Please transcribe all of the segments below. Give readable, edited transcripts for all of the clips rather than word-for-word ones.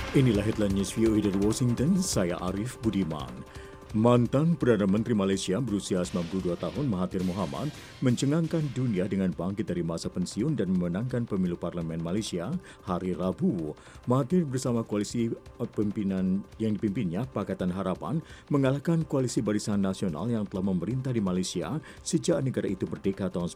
Inilah headline news VOA dari Washington, saya Arif Budiman. Mantan Perdana Menteri Malaysia berusia 92 tahun Mahathir Mohamad mencengangkan dunia dengan bangkit dari masa pensiun dan memenangkan pemilu Parlimen Malaysia hari Rabu. Mahathir bersama koalisi pimpinan yang dipimpinnya Pakatan Harapan mengalahkan koalisi Barisan Nasional yang telah memerintah di Malaysia sejak negara itu merdeka tahun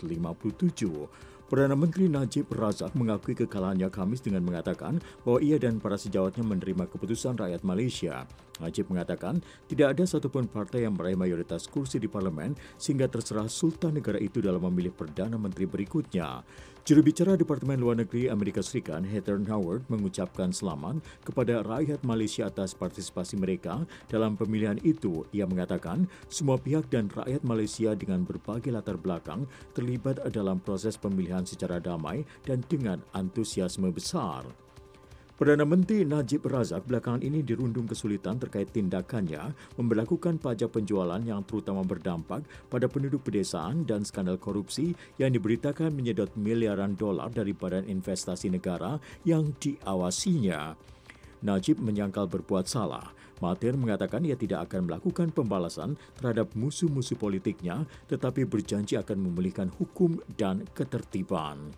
1957. Perdana Menteri Najib Razak mengakui kekalahannya Khamis dengan mengatakan bahawa ia dan para sejawatnya menerima keputusan rakyat Malaysia. Najib mengatakan tidak ada satupun partai yang meraih mayoritas kursi di parlimen sehingga terserah Sultan negara itu dalam memilih Perdana Menteri berikutnya. Jurubicara Departemen Luar Negeri Amerika Serikat Heather Nauert mengucapkan selamat kepada rakyat Malaysia atas partisipasi mereka dalam pemilihan itu. Ia mengatakan semua pihak dan rakyat Malaysia dengan berbagai latar belakang terlibat dalam proses pemilihan secara damai dan dengan antusiasme besar. Perdana Menteri Najib Razak belakangan ini dirundung kesulitan terkait tindakannya memberlakukan pajak penjualan yang terutama berdampak pada penduduk pedesaan dan skandal korupsi yang diberitakan menyedot miliaran dolar dari badan investasi negara yang diawasinya. Najib menyangkal berbuat salah. Mahathir mengatakan ia tidak akan melakukan pembalasan terhadap musuh-musuh politiknya tetapi berjanji akan memulihkan hukum dan ketertiban.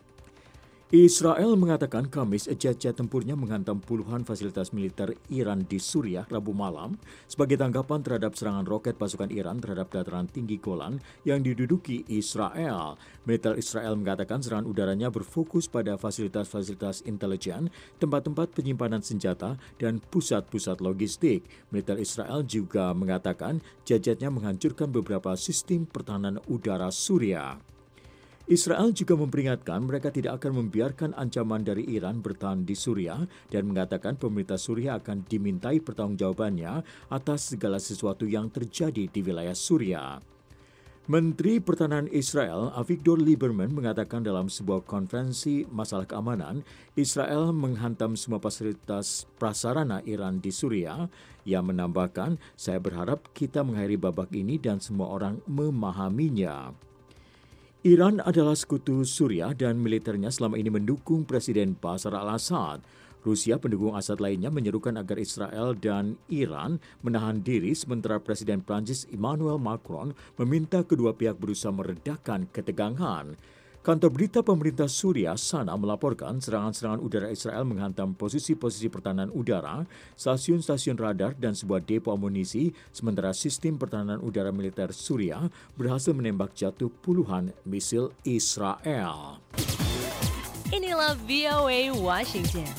Israel mengatakan Khamis jet-jet tempurnya menghantam puluhan fasilitas militer Iran di Suriah Rabu malam sebagai tanggapan terhadap serangan roket pasukan Iran terhadap dataran tinggi Golan yang diduduki Israel. Militer Israel mengatakan serangan udaranya berfokus pada fasilitas-fasilitas intelijen, tempat-tempat penyimpanan senjata, dan pusat-pusat logistik. Militer Israel juga mengatakan jet-jetnya menghancurkan beberapa sistem pertahanan udara Suriah. Israel juga memperingatkan mereka tidak akan membiarkan ancaman dari Iran bertahan di Suriah dan mengatakan pemerintah Suriah akan dimintai pertanggungjawabannya atas segala sesuatu yang terjadi di wilayah Suriah. Menteri Pertahanan Israel Avigdor Lieberman mengatakan dalam sebuah konferensi masalah keamanan, Israel menghantam semua fasilitas prasarana Iran di Suriah. Ia menambahkan, saya berharap kita mengakhiri babak ini dan semua orang memahaminya. Iran adalah sekutu Suriah dan militernya selama ini mendukung Presiden Bashar al-Assad. Rusia pendukung Assad lainnya menyerukan agar Israel dan Iran menahan diri sementara Presiden Prancis Emmanuel Macron meminta kedua pihak berusaha meredakan ketegangan. Kantor berita pemerintah Suriah Sana melaporkan serangan-serangan udara Israel menghantam posisi-posisi pertahanan udara, stasiun-stasiun radar dan sebuah depo amunisi, sementara sistem pertahanan udara militer Suriah berhasil menembak jatuh puluhan misil Israel. Inilah VOA Washington.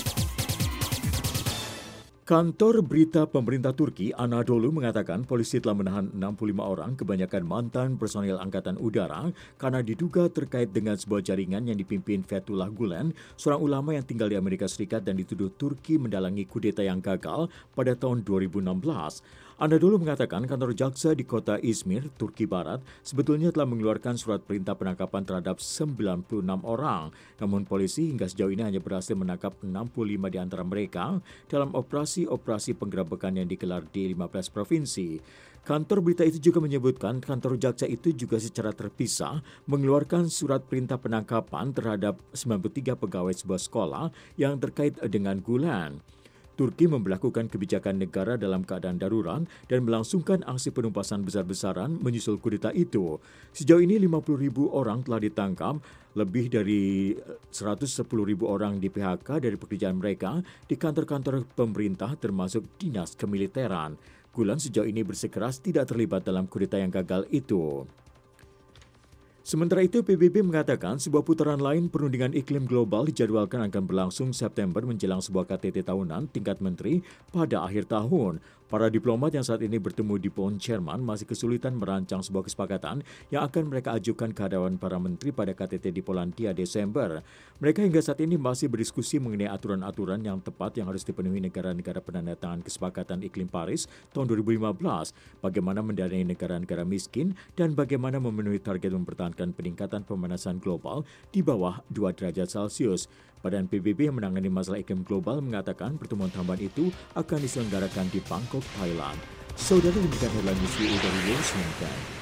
Kantor berita pemerintah Turki Anadolu mengatakan polisi telah menahan 65 orang, kebanyakan mantan personil Angkatan Udara, karena diduga terkait dengan sebuah jaringan yang dipimpin Fethullah Gulen, seorang ulama yang tinggal di Amerika Serikat dan dituduh Turki mendalangi kudeta yang gagal pada tahun 2016. Anadolu mengatakan kantor jaksa di kota Izmir, Turki Barat, sebetulnya telah mengeluarkan surat perintah penangkapan terhadap 96 orang. Namun polisi hingga sejauh ini hanya berhasil menangkap 65 di antara mereka dalam operasi penggerebekan yang digelar di 15 provinsi. Kantor berita itu juga menyebutkan kantor jaksa itu juga secara terpisah mengeluarkan surat perintah penangkapan terhadap 93 pegawai sebuah sekolah yang terkait dengan Gulen. Turki memberlakukan kebijakan negara dalam keadaan darurat dan melangsungkan aksi penumpasan besar-besaran menyusul kudeta itu. Sejauh ini 50.000 orang telah ditangkap, lebih dari 110.000 orang di PHK dari pekerjaan mereka di kantor-kantor pemerintah termasuk dinas kemiliteran. Gulen sejauh ini bersikeras tidak terlibat dalam kudeta yang gagal itu. Sementara itu, PBB mengatakan sebuah putaran lain perundingan iklim global dijadwalkan akan berlangsung September menjelang sebuah KTT tahunan tingkat menteri pada akhir tahun. Para diplomat yang saat ini bertemu di Bonn, Jerman masih kesulitan merancang sebuah kesepakatan yang akan mereka ajukan ke hadapan para menteri pada KTT di Polandia Desember. Mereka hingga saat ini masih berdiskusi mengenai aturan-aturan yang tepat yang harus dipenuhi negara-negara penandatangan kesepakatan iklim Paris tahun 2015, bagaimana mendanai negara-negara miskin, dan bagaimana memenuhi target mempertahankan peningkatan pemanasan global di bawah 2 derajat Celcius. Badan PBB yang menangani masalah iklim global mengatakan pertemuan tambahan itu akan diselenggarakan di Bangkok, Thailand. Saudara, demikian headline news dari Washington.